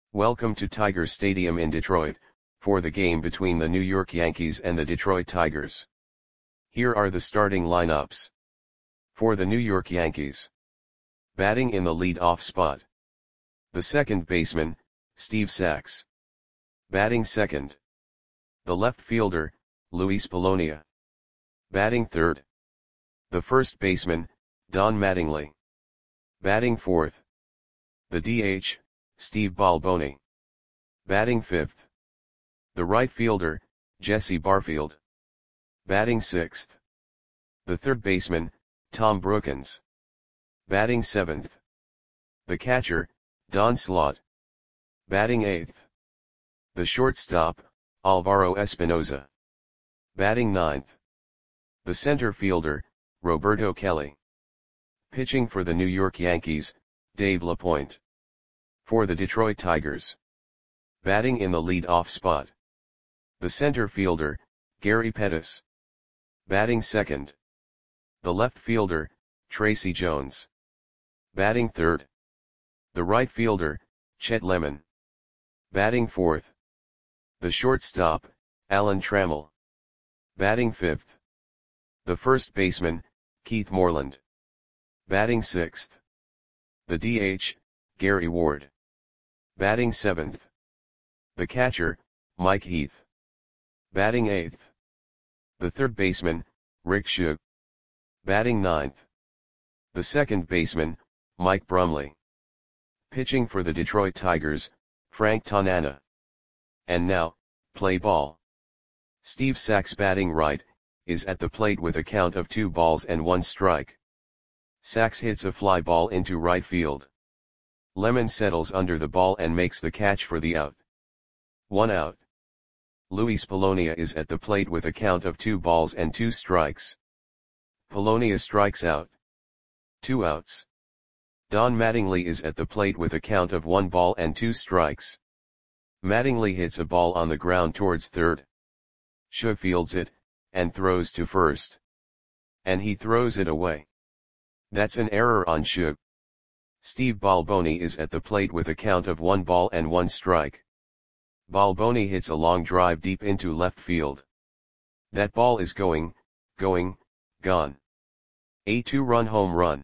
Welcome to Tiger Stadium in Detroit, for the game between the New York Yankees and the Detroit Tigers. Here are the starting lineups. For the New York Yankees. Batting in the lead-off spot. The second baseman, Steve Sax. Batting second. The left fielder, Luis Polonia. Batting third. The first baseman, Don Mattingly. Batting fourth. The DH, Steve Balboni. Batting fifth. The right fielder, Jesse Barfield. Batting sixth. The third baseman, Tom Brookens. Batting seventh. The catcher, Don Slaught. Batting eighth. The shortstop, Alvaro Espinoza. Batting ninth. The center fielder, Roberto Kelly. Pitching for the New York Yankees, Dave LaPointe. For the Detroit Tigers. Batting in the lead-off spot. The center fielder, Gary Pettis. Batting second. The left fielder, Tracy Jones. Batting third. The right fielder, Chet Lemon. Batting fourth. The shortstop, Alan Trammell. Batting fifth. The first baseman, Keith Moreland. Batting sixth. The DH, Gary Ward. Batting seventh. The catcher, Mike Heath. Batting eighth. The third baseman, Rick Shug. Batting ninth. The second baseman, Mike Brumley. Pitching for the Detroit Tigers, Frank Tanana. And now, play ball. Steve Sax batting right, is at the plate with a count of 2 balls and 1 strike. Sax hits a fly ball into right field. Lemon settles under the ball and makes the catch for the out. 1 out. Luis Polonia is at the plate with a count of 2 balls and 2 strikes. Polonia strikes out. 2 outs. Don Mattingly is at the plate with a count of 1 ball and 2 strikes. Mattingly hits a ball on the ground towards third. Shug fields it, and throws to first. And he throws it away. That's an error on Shug. Steve Balboni is at the plate with a count of 1 ball and 1 strike. Balboni hits a long drive deep into left field. That ball is gone. A 2-run home run.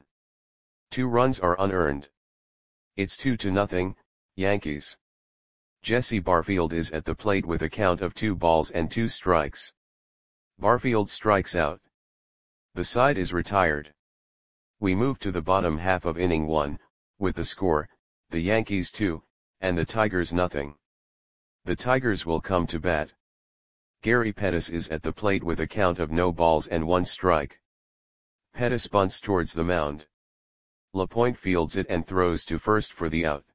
2 runs are unearned. It's 2-0, Yankees. Jesse Barfield is at the plate with a count of 2 balls and 2 strikes. Barfield strikes out. The side is retired. We move to the bottom half of inning 1, with the score, the Yankees 2, and the Tigers nothing. The Tigers will come to bat. Gary Pettis is at the plate with a count of no balls and 1 strike. Pettis bunts towards the mound. LaPointe fields it and throws to first for the out.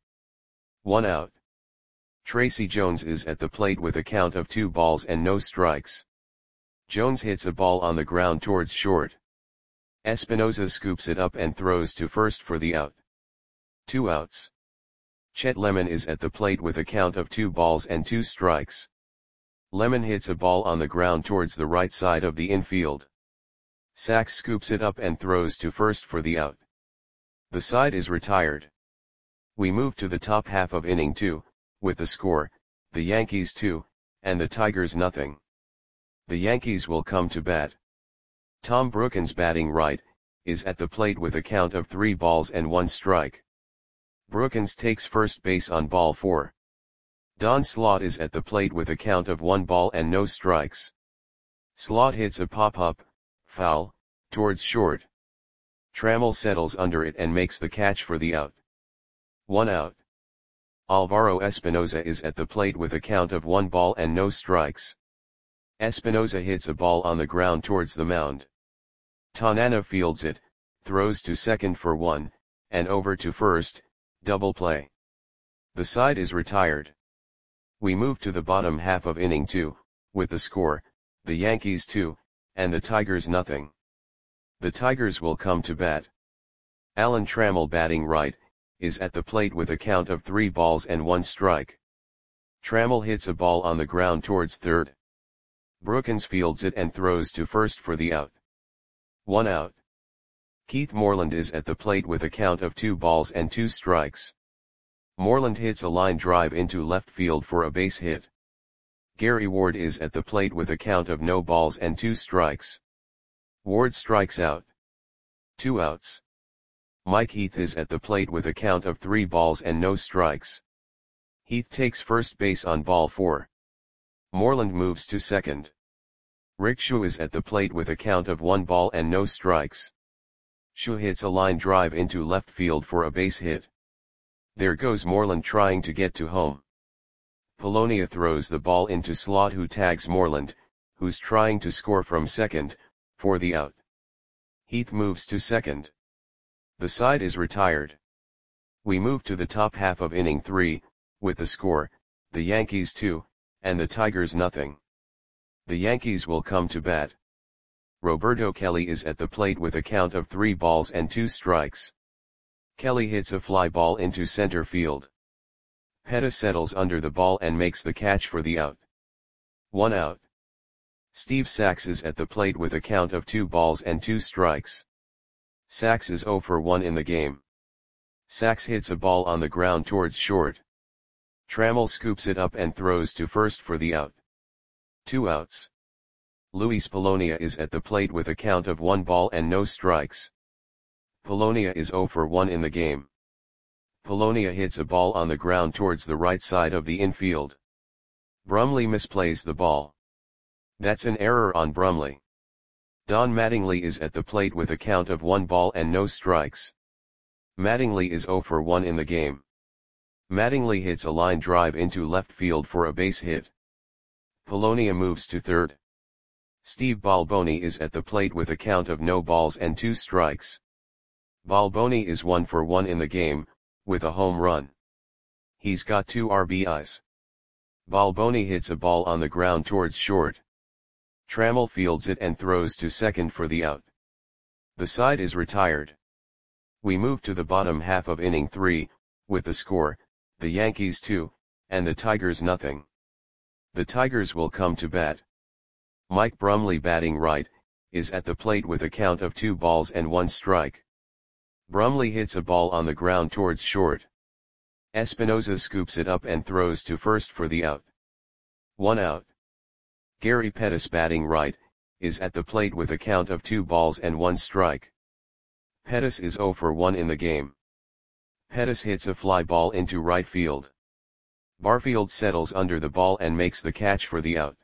1 out. Tracy Jones is at the plate with a count of 2 balls and no strikes. Jones hits a ball on the ground towards short. Espinoza scoops it up and throws to first for the out. 2 outs. Chet Lemon is at the plate with a count of 2 balls and 2 strikes. Lemon hits a ball on the ground towards the right side of the infield. Sax scoops it up and throws to first for the out. The side is retired. We move to the top half of inning 2, with the score, the Yankees 2, and the Tigers nothing. The Yankees will come to bat. Tom Brookens batting right, is at the plate with a count of 3 balls and 1 strike. Brookens takes first base on ball 4. Don Slaught is at the plate with a count of 1 ball and no strikes. Slaught hits a pop-up, foul, towards short. Trammell settles under it and makes the catch for the out. 1 out. Alvaro Espinoza is at the plate with a count of 1 ball and no strikes. Espinoza hits a ball on the ground towards the mound. Tanana fields it, throws to second for 1, and over to first, double play. The side is retired. We move to the bottom half of inning 2, with the score, the Yankees 2, and the Tigers nothing. The Tigers will come to bat. Alan Trammell batting right, is at the plate with a count of 3 balls and 1 strike. Trammell hits a ball on the ground towards third. Brookens fields it and throws to first for the out. 1 out. Keith Moreland is at the plate with a count of 2 balls and 2 strikes. Moreland hits a line drive into left field for a base hit. Gary Ward is at the plate with a count of no balls and 2 strikes. Ward strikes out. 2 outs. Mike Heath is at the plate with a count of 3 balls and no strikes. Heath takes first base on ball 4. Moreland moves to second. Rick Shu is at the plate with a count of 1 ball and no strikes. Shu hits a line drive into left field for a base hit. There goes Moreland trying to get to home. Polonia throws the ball into slot, who tags Moreland, who's trying to score from second, for the out. Heath moves to second. The side is retired. We move to the top half of inning 3, with the score, the Yankees 2, and the Tigers nothing. The Yankees will come to bat. Roberto Kelly is at the plate with a count of 3 balls and 2 strikes. Kelly hits a fly ball into center field. Pettis settles under the ball and makes the catch for the out. 1 out. Steve Sax is at the plate with a count of 2 balls and 2 strikes. Sax is 0 for 1 in the game. Sax hits a ball on the ground towards short. Trammell scoops it up and throws to first for the out. 2 outs. Luis Polonia is at the plate with a count of 1 ball and no strikes. Polonia is 0 for 1 in the game. Polonia hits a ball on the ground towards the right side of the infield. Brumley misplays the ball. That's an error on Brumley. Don Mattingly is at the plate with a count of 1 ball and no strikes. Mattingly is 0 for 1 in the game. Mattingly hits a line drive into left field for a base hit. Polonia moves to third. Steve Balboni is at the plate with a count of no balls and 2 strikes. Balboni is 1 for 1 in the game, with a home run. He's got 2 RBIs. Balboni hits a ball on the ground towards short. Trammell fields it and throws to second for the out. The side is retired. We move to the bottom half of inning 3, with the score, the Yankees 2, and the Tigers nothing. The Tigers will come to bat. Mike Brumley, batting right, is at the plate with a count of 2 balls and 1 strike. Brumley hits a ball on the ground towards short. Espinoza scoops it up and throws to first for the out. 1 out. Gary Pettis, batting right, is at the plate with a count of 2 balls and 1 strike. Pettis is 0 for 1 in the game. Pettis hits a fly ball into right field. Barfield settles under the ball and makes the catch for the out.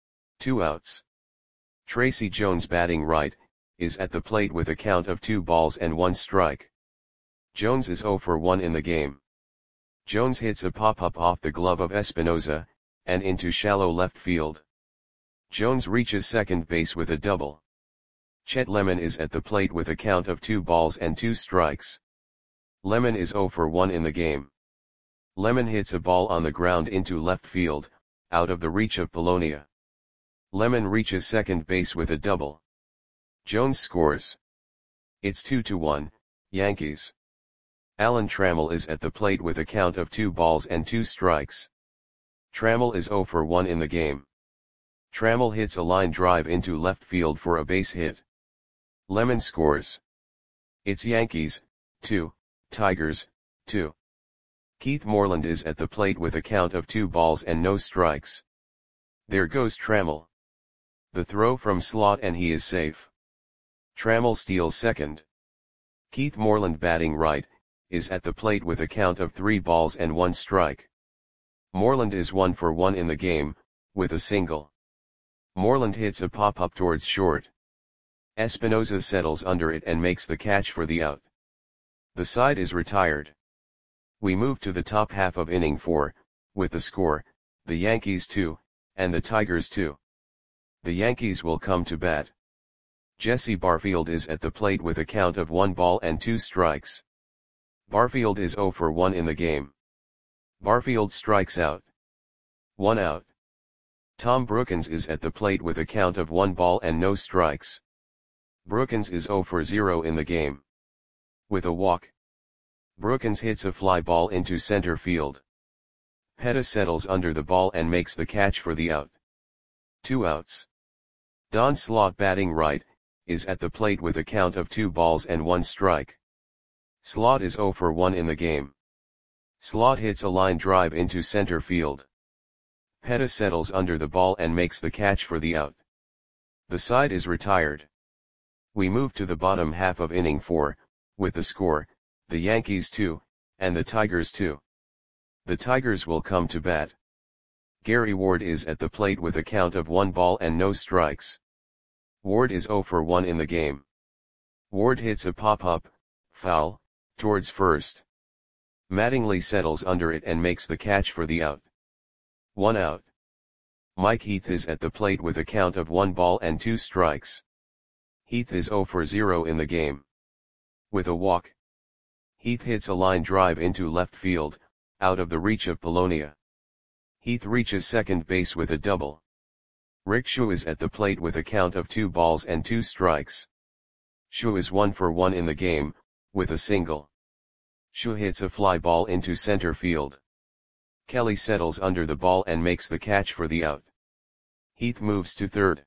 2 outs. Tracy Jones, batting right, is at the plate with a count of 2 balls and 1 strike. Jones is 0 for 1 in the game. Jones hits a pop-up off the glove of Espinoza, and into shallow left field. Jones reaches second base with a double. Chet Lemon is at the plate with a count of 2 balls and 2 strikes. Lemon is 0 for 1 in the game. Lemon hits a ball on the ground into left field, out of the reach of Polonia. Lemon reaches second base with a double. Jones scores. It's 2-1, Yankees. Alan Trammell is at the plate with a count of 2 balls and 2 strikes. Trammell is 0 for 1 in the game. Trammell hits a line drive into left field for a base hit. Lemon scores. It's Yankees, 2, Tigers, 2. Keith Moreland is at the plate with a count of 2 balls and no strikes. There goes Trammell. The throw from slot and he is safe. Trammell steals second. Keith Moreland, batting right, is at the plate with a count of 3 balls and 1 strike. Moreland is 1 for 1 in the game, with a single. Moreland hits a pop-up towards short. Espinoza settles under it and makes the catch for the out. The side is retired. We move to the top half of inning 4, with the score, the Yankees 2, and the Tigers 2. The Yankees will come to bat. Jesse Barfield is at the plate with a count of 1 ball and 2 strikes. Barfield is 0 for 1 in the game. Barfield strikes out. 1 out. Tom Brookins is at the plate with a count of 1 ball and no strikes. Brookins is 0 for 0 in the game. With a walk. Brookins hits a fly ball into center field. Pettis settles under the ball and makes the catch for the out. 2 outs. Don Slaught, batting right, is at the plate with a count of 2 balls and 1 strike. Slaught is 0 for 1 in the game. Slot hits a line drive into center field. Pettis settles under the ball and makes the catch for the out. The side is retired. We move to the bottom half of inning 4, with the score, the Yankees 2, and the Tigers 2. The Tigers will come to bat. Gary Ward is at the plate with a count of 1 ball and no strikes. Ward is 0 for 1 in the game. Ward hits a pop-up, foul, towards first. Mattingly settles under it and makes the catch for the out. 1 out. Mike Heath is at the plate with a count of 1 ball and 2 strikes. Heath is 0 for 0 in the game. With a walk, Heath hits a line drive into left field, out of the reach of Polonia. Heath reaches second base with a double. Rick Schuh is at the plate with a count of 2 balls and 2 strikes. Schuh is 1 for 1 in the game, with a single. Schuh hits a fly ball into center field. Kelly settles under the ball and makes the catch for the out. Heath moves to third.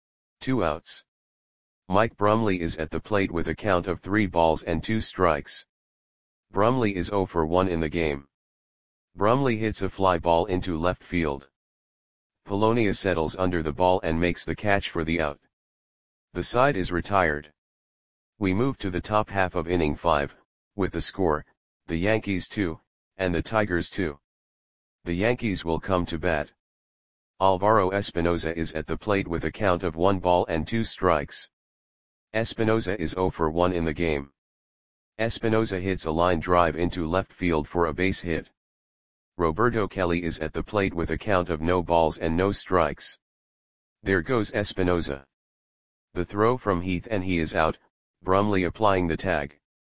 2 outs. Mike Brumley is at the plate with a count of 3 balls and 2 strikes. Brumley is 0 for 1 in the game. Brumley hits a fly ball into left field. Polonia settles under the ball and makes the catch for the out. The side is retired. We move to the top half of inning 5, with the score, the Yankees 2, and the Tigers 2. The Yankees will come to bat. Alvaro Espinoza is at the plate with a count of 1 ball and 2 strikes. Espinoza is 0 for 1 in the game. Espinoza hits a line drive into left field for a base hit. Roberto Kelly is at the plate with a count of no balls and no strikes. There goes Espinoza. The throw from Heath and he is out, Brumley applying the tag.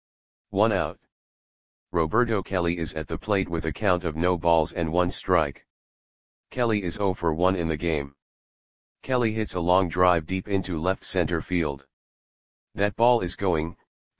1 out. Roberto Kelly is at the plate with a count of no balls and 1 strike. Kelly is 0 for 1 in the game. Kelly hits a long drive deep into left center field. That ball is gone.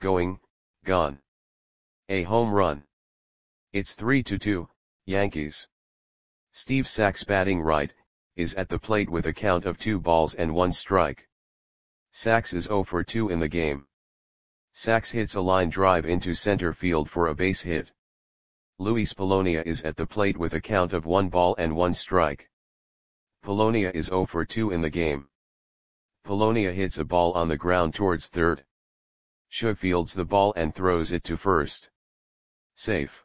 A home run. It's 3-2, Yankees. Steve Sax, batting right, is at the plate with a count of 2 balls and 1 strike. Sax is 0 for 2 in the game. Sax hits a line drive into center field for a base hit. Luis Polonia is at the plate with a count of 1 ball and 1 strike. Polonia is 0 for 2 in the game. Polonia hits a ball on the ground towards third. Schuh fields the ball and throws it to first. Safe.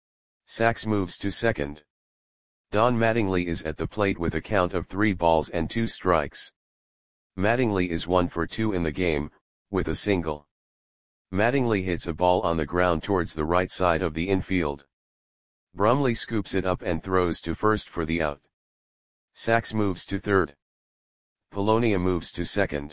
Sax moves to second. Don Mattingly is at the plate with a count of 3 balls and 2 strikes. Mattingly is 1 for 2 in the game, with a single. Mattingly hits a ball on the ground towards the right side of the infield. Brumley scoops it up and throws to first for the out. Sax moves to third. Polonia moves to second.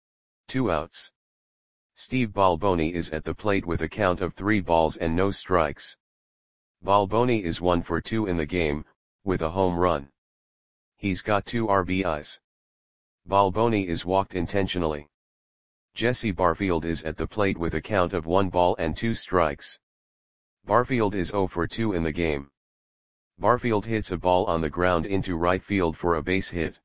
2 outs. Steve Balboni is at the plate with a count of 3 balls and no strikes. Balboni is 1 for 2 in the game, with a home run. He's got 2 RBIs. Balboni is walked intentionally. Jesse Barfield is at the plate with a count of 1 ball and 2 strikes. Barfield is 0 for 2 in the game. Barfield hits a ball on the ground into right field for a base hit.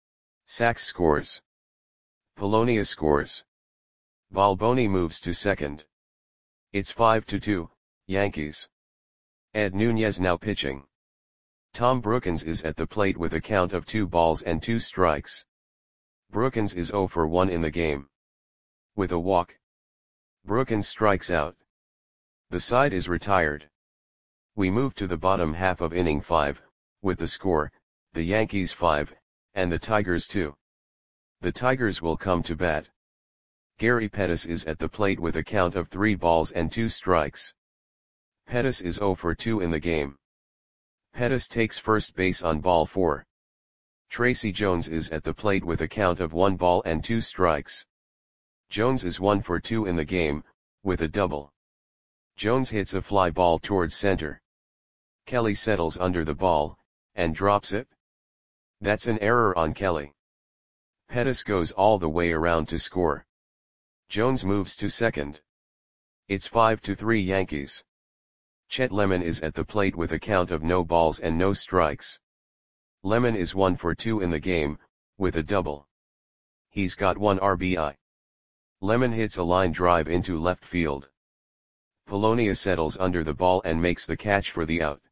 Sax scores. Polonia scores. Balboni moves to second. It's 5-2, Yankees. Ed Nunez now pitching. Tom Brookens is at the plate with a count of 2 balls and 2 strikes. Brookens is 0 for 1 in the game. With a walk, Brookens strikes out. The side is retired. We move to the bottom half of inning 5, with the score, the Yankees 5, and the Tigers 2. The Tigers will come to bat. Gary Pettis is at the plate with a count of 3 balls and 2 strikes. Pettis is 0 for 2 in the game. Pettis takes first base on ball 4. Tracy Jones is at the plate with a count of 1 ball and 2 strikes. Jones is 1 for 2 in the game, with a double. Jones hits a fly ball towards center. Kelly settles under the ball, and drops it. That's an error on Kelly. Pettis goes all the way around to score. Jones moves to second. It's 5-3 Yankees. Chet Lemon is at the plate with a count of no balls and no strikes. Lemon is 1 for 2 in the game, with a double. He's got 1 RBI. Lemon hits a line drive into left field. Polonia settles under the ball and makes the catch for the out.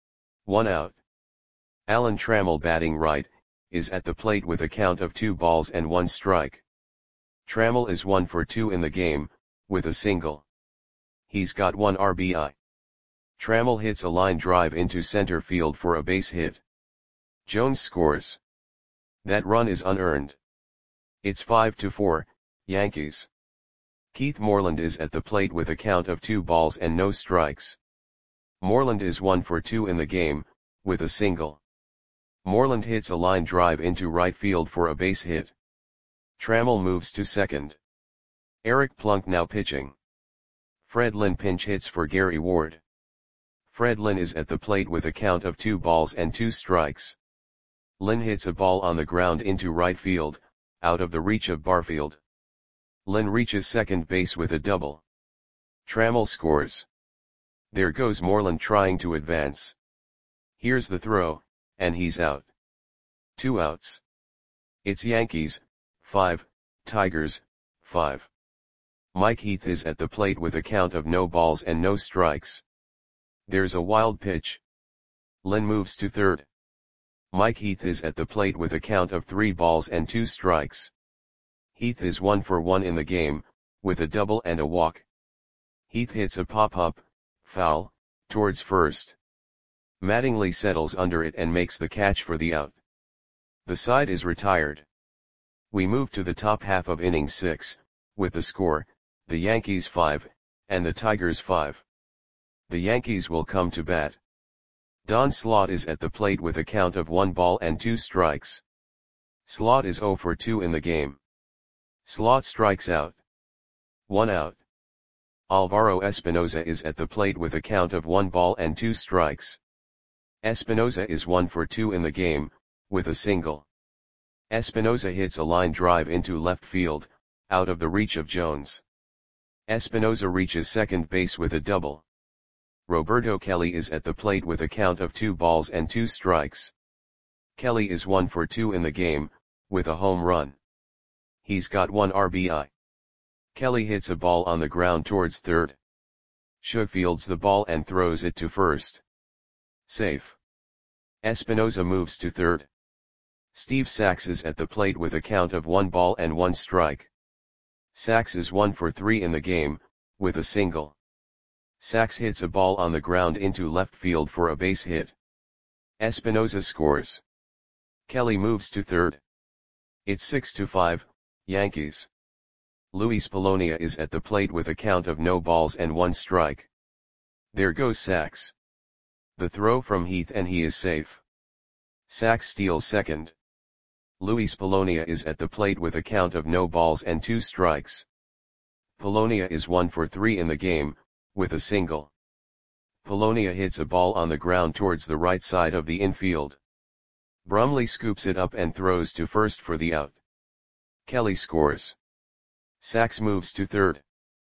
1 out. Alan Trammell, batting right, is at the plate with a count of 2 balls and 1 strike. Trammell is 1 for 2 in the game, with a single. He's got 1 RBI. Trammell hits a line drive into center field for a base hit. Jones scores. That run is unearned. It's 5-4, Yankees. Keith Moreland is at the plate with a count of 2 balls and no strikes. Moreland is 1 for 2 in the game, with a single. Moreland hits a line drive into right field for a base hit. Trammell moves to second. Eric Plunk now pitching. Fred Lynn pinch hits for Gary Ward. Fred Lynn is at the plate with a count of 2 balls and 2 strikes. Lynn hits a ball on the ground into right field, out of the reach of Barfield. Lynn reaches second base with a double. Trammell scores. There goes Moreland trying to advance. Here's the throw, and he's out. 2 outs. It's Yankees, 5, Tigers, 5. Mike Heath is at the plate with a count of no balls and no strikes. There's a wild pitch. Lynn moves to third. Mike Heath is at the plate with a count of 3 balls and 2 strikes. Heath is 1 for 1 in the game, with a double and a walk. Heath hits a pop-up, foul, towards first. Mattingly settles under it and makes the catch for the out. The side is retired. We move to the top half of inning 6, with the score, the Yankees 5, and the Tigers 5. The Yankees will come to bat. Don Slaught is at the plate with a count of 1 ball and 2 strikes. Slaught is 0 for 2 in the game. Slaught strikes out. 1 out. Alvaro Espinoza is at the plate with a count of 1 ball and 2 strikes. Espinoza is 1 for 2 in the game, with a single. Espinoza hits a line drive into left field, out of the reach of Jones. Espinoza reaches second base with a double. Roberto Kelly is at the plate with a count of 2 balls and 2 strikes. Kelly is 1 for 2 in the game, with a home run. He's got 1 RBI. Kelly hits a ball on the ground towards third. Shug fields the ball and throws it to first. Safe. Espinoza moves to third. Steve Sax is at the plate with a count of 1 ball and 1 strike. Sax is 1 for 3 in the game, with a single. Sax hits a ball on the ground into left field for a base hit. Espinoza scores. Kelly moves to third. It's 6-5, Yankees. Luis Polonia is at the plate with a count of no balls and 1 strike. There goes Sax. The throw from Heath and he is safe. Sax steals second. Luis Polonia is at the plate with a count of no balls and 2 strikes. Polonia is 1 for 3 in the game, with a single. Polonia hits a ball on the ground towards the right side of the infield. Brumley scoops it up and throws to first for the out. Kelly scores. Sax moves to third.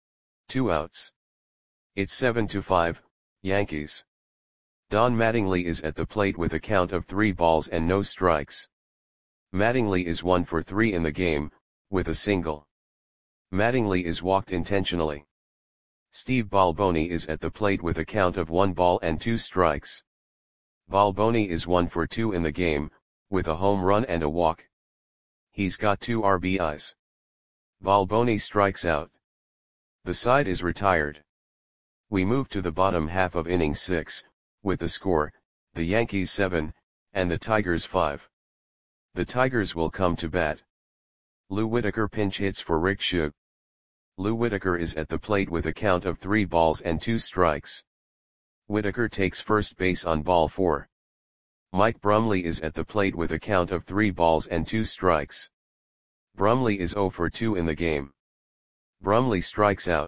2 outs. It's 7-5, Yankees. Don Mattingly is at the plate with a count of 3 balls and no strikes. Mattingly is 1 for 3 in the game, with a single. Mattingly is walked intentionally. Steve Balboni is at the plate with a count of 1 ball and 2 strikes. Balboni is 1 for 2 in the game, with a home run and a walk. He's got 2 RBIs. Balboni strikes out. The side is retired. We move to the bottom half of inning 6, with the score, the Yankees 7, and the Tigers 5. The Tigers will come to bat. Lou Whitaker pinch hits for Rick Shug. Lou Whitaker is at the plate with a count of 3 balls and 2 strikes. Whitaker takes first base on ball 4. Mike Brumley is at the plate with a count of 3 balls and 2 strikes. Brumley is 0 for 2 in the game. Brumley strikes out.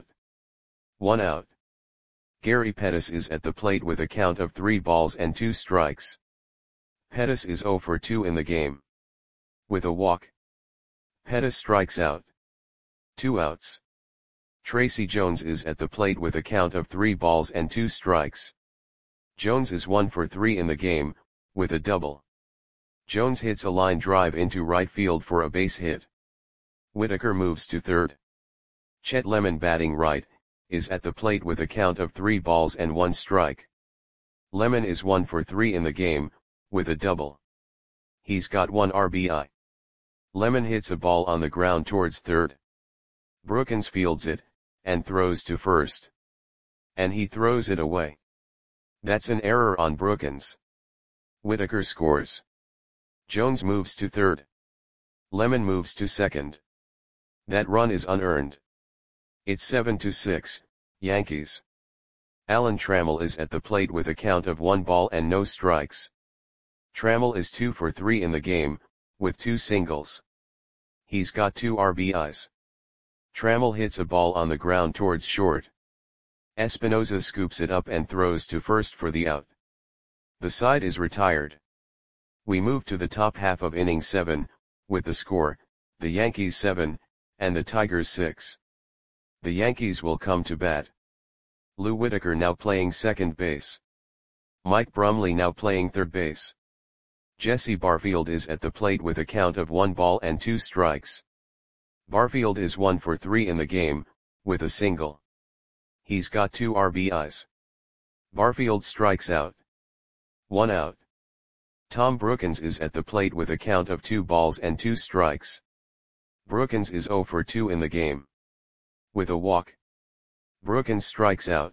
1 out. Gary Pettis is at the plate with a count of 3 balls and 2 strikes. Pettis is 0 for 2 in the game. With a walk. Pettis strikes out. 2 outs. Tracy Jones is at the plate with a count of 3 balls and 2 strikes. Jones is 1 for 3 in the game, with a double. Jones hits a line drive into right field for a base hit. Whitaker moves to third. Chet Lemon batting right, is at the plate with a count of 3 balls and 1 strike. Lemon is 1 for 3 in the game, with a double. He's got 1 RBI. Lemon hits a ball on the ground towards third. Brookins fields it, and throws to first. And he throws it away. That's an error on Brookins. Whitaker scores. Jones moves to third. Lemon moves to second. That run is unearned. It's 7-6, Yankees. Alan Trammell is at the plate with a count of 1 ball and no strikes. Trammell is 2 for 3 in the game, with 2 singles. He's got 2 RBIs. Trammell hits a ball on the ground towards short. Espinosa scoops it up and throws to first for the out. The side is retired. We move to the top half of inning 7, with the score, the Yankees 7, and the Tigers 6. The Yankees will come to bat. Lou Whitaker now playing second base. Mike Brumley now playing third base. Jesse Barfield is at the plate with a count of 1 ball and 2 strikes. Barfield is 1 for 3 in the game, with a single. He's got 2 RBIs. Barfield strikes out. 1 out. Tom Brookins is at the plate with a count of 2 balls and 2 strikes. Brookins is 0 for 2 in the game. With a walk. Brookins strikes out.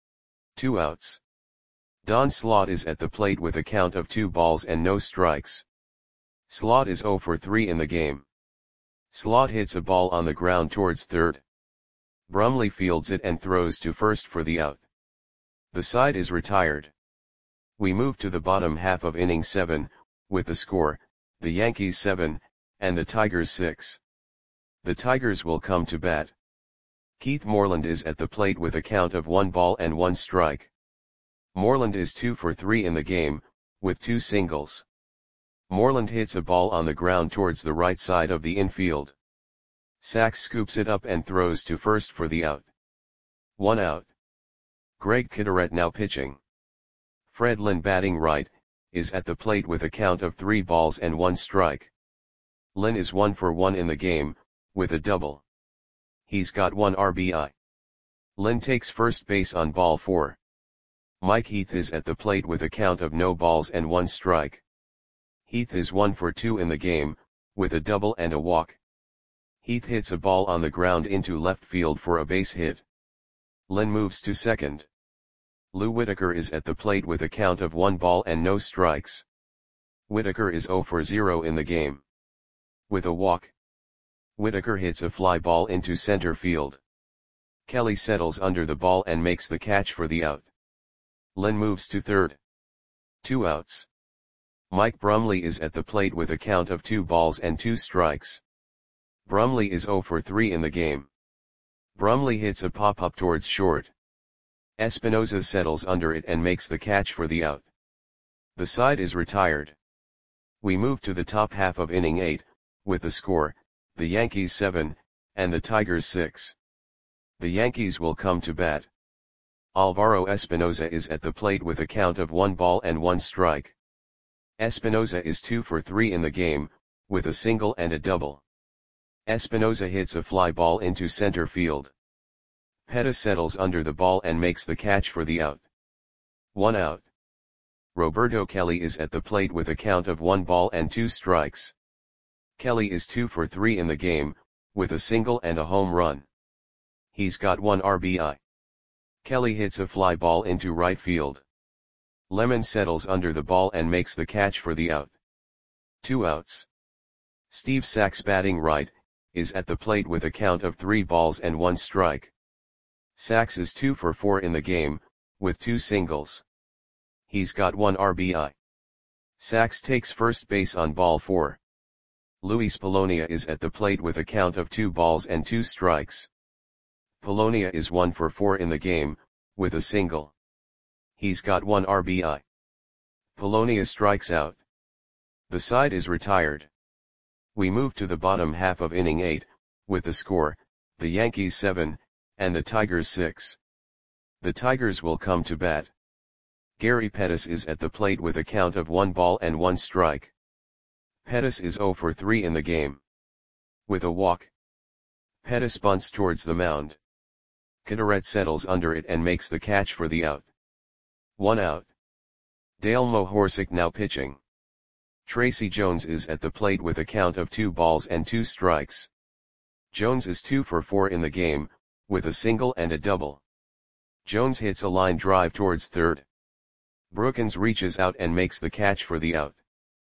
2 outs. Don Slaught is at the plate with a count of 2 balls and no strikes. Slaught is 0 for 3 in the game. Slaught hits a ball on the ground towards third. Brumley fields it and throws to first for the out. The side is retired. We move to the bottom half of inning 7, with the score, the Yankees 7, and the Tigers 6. The Tigers will come to bat. Keith Moreland is at the plate with a count of 1 ball and 1 strike. Moreland is 2 for 3 in the game, with 2 singles. Moreland hits a ball on the ground towards the right side of the infield. Sachs scoops it up and throws to first for the out. 1 out. Greg Kitteret now pitching. Fred Lynn batting right, is at the plate with a count of 3 balls and 1 strike. Lynn is 1 for 1 in the game, with a double. He's got 1 RBI. Lynn takes first base on ball 4. Mike Heath is at the plate with a count of no balls and 1 strike. Heath is 1 for 2 in the game, with a double and a walk. Heath hits a ball on the ground into left field for a base hit. Lynn moves to second. Lou Whitaker is at the plate with a count of 1 ball and no strikes. Whitaker is 0 for 0 in the game. With a walk. Whitaker hits a fly ball into center field. Kelly settles under the ball and makes the catch for the out. Lynn moves to third. 2 outs. Mike Brumley is at the plate with a count of 2 balls and 2 strikes. Brumley is 0 for 3 in the game. Brumley hits a pop-up towards short. Espinosa settles under it and makes the catch for the out. The side is retired. We move to the top half of inning 8, with the score, the Yankees 7, and the Tigers 6. The Yankees will come to bat. Alvaro Espinosa is at the plate with a count of 1 ball and 1 strike. Espinosa is 2 for 3 in the game, with a single and a double. Espinosa hits a fly ball into center field. Pettis settles under the ball and makes the catch for the out. 1 out. Roberto Kelly is at the plate with a count of 1 ball and 2 strikes. Kelly is 2 for 3 in the game, with a single and a home run. He's got 1 RBI. Kelly hits a fly ball into right field. Lemon settles under the ball and makes the catch for the out. 2 outs. Steve Sachs batting right, is at the plate with a count of 3 balls and 1 strike. Sachs is 2 for 4 in the game, with 2 singles. He's got 1 RBI. Sachs takes first base on ball 4. Luis Polonia is at the plate with a count of 2 balls and 2 strikes. Polonia is 1 for 4 in the game, with a single. He's got 1 RBI. Polonia strikes out. The side is retired. We move to the bottom half of inning 8, with the score, the Yankees 7, and the Tigers 6. The Tigers will come to bat. Gary Pettis is at the plate with a count of 1 ball and 1 strike. Pettis is 0 for 3 in the game. With a walk. Pettis bunts towards the mound. Caderet settles under it and makes the catch for the out. 1 out. Dale Mohorsic now pitching. Tracy Jones is at the plate with a count of 2 balls and 2 strikes. Jones is 2 for 4 in the game, with a single and a double. Jones hits a line drive towards third. Brookins reaches out and makes the catch for the out.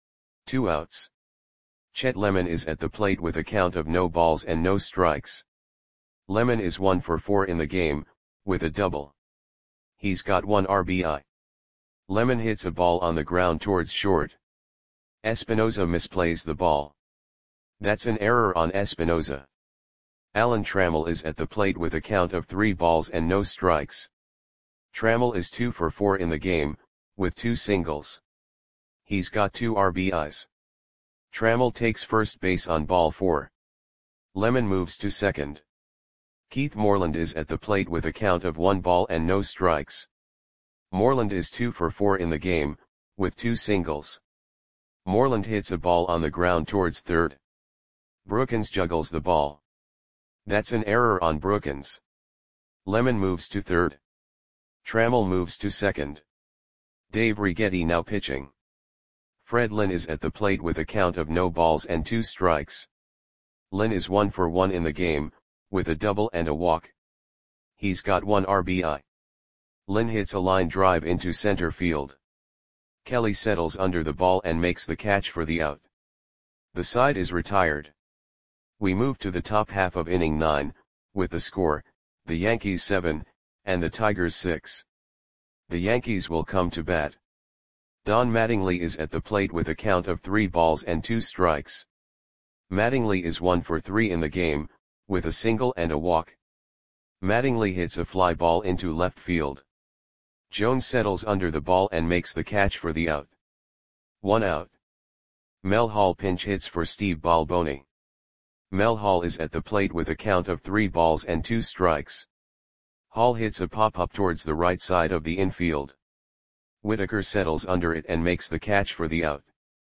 2 outs. Chet Lemon is at the plate with a count of no balls and no strikes. Lemon is 1 for 4 in the game, with a double. He's got 1 RBI. Lemon hits a ball on the ground towards short. Espinoza misplays the ball. That's an error on Espinoza. Alan Trammell is at the plate with a count of 3 balls and no strikes. Trammell is 2 for 4 in the game, with 2 singles. He's got 2 RBIs. Trammell takes first base on ball 4. Lemon moves to second. Keith Moreland is at the plate with a count of 1 ball and no strikes. Moreland is 2 for 4 in the game, with 2 singles. Moreland hits a ball on the ground towards third. Brookins juggles the ball. That's an error on Brookins. Lemon moves to third. Trammell moves to second. Dave Righetti now pitching. Fred Lynn is at the plate with a count of no balls and 2 strikes. Lynn is 1 for 1 in the game, with a double and a walk. He's got 1 RBI. Lynn hits a line drive into center field. Kelly settles under the ball and makes the catch for the out. The side is retired. We move to the top half of inning 9, with the score, the Yankees 7, and the Tigers 6. The Yankees will come to bat. Don Mattingly is at the plate with a count of 3 balls and 2 strikes. Mattingly is 1 for 3 in the game, with a single and a walk. Mattingly hits a fly ball into left field. Jones settles under the ball and makes the catch for the out. 1 out. Mel Hall pinch hits for Steve Balboni. Mel Hall is at the plate with a count of 3 balls and 2 strikes. Hall hits a pop-up towards the right side of the infield. Whitaker settles under it and makes the catch for the out.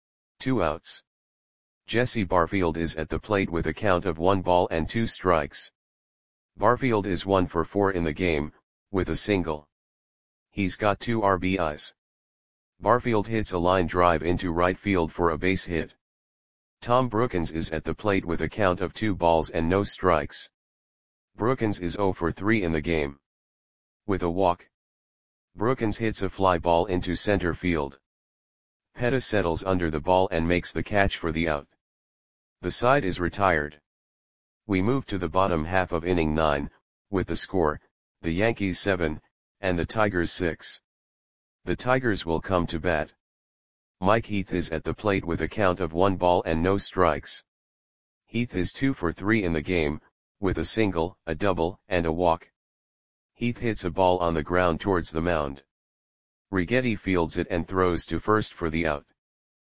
2 outs. Jesse Barfield is at the plate with a count of 1 ball and 2 strikes. Barfield is 1 for 4 in the game, with a single. He's got 2 RBIs. Barfield hits a line drive into right field for a base hit. Tom Brookins is at the plate with a count of 2 balls and no strikes. Brookins is 0 for 3 in the game. With a walk. Brookins hits a fly ball into center field. Pettis settles under the ball and makes the catch for the out. The side is retired. We move to the bottom half of inning 9, with the score, the Yankees 7, and the Tigers 6. The Tigers will come to bat. Mike Heath is at the plate with a count of 1 ball and no strikes. Heath is 2 for 3 in the game, with a single, a double, and a walk. Heath hits a ball on the ground towards the mound. Righetti fields it and throws to first for the out.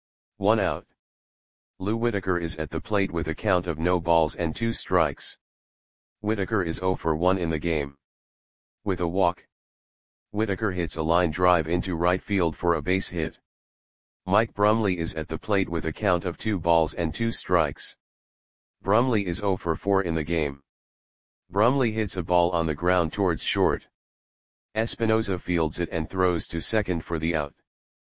1 out. Lou Whitaker is at the plate with a count of no balls and 2 strikes. Whitaker is 0 for 1 in the game. With a walk. Whitaker hits a line drive into right field for a base hit. Mike Brumley is at the plate with a count of 2 balls and 2 strikes. Brumley is 0 for 4 in the game. Brumley hits a ball on the ground towards short. Espinoza fields it and throws to second for the out.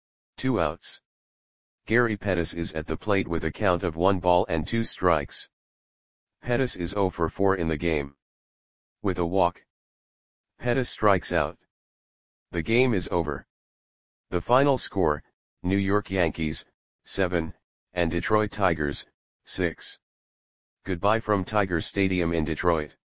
2 outs. Gary Pettis is at the plate with a count of 1 ball and 2 strikes. Pettis is 0 for 4 in the game. With a walk. Pettis strikes out. The game is over. The final score, New York Yankees, 7, and Detroit Tigers, 6. Goodbye from Tiger Stadium in Detroit.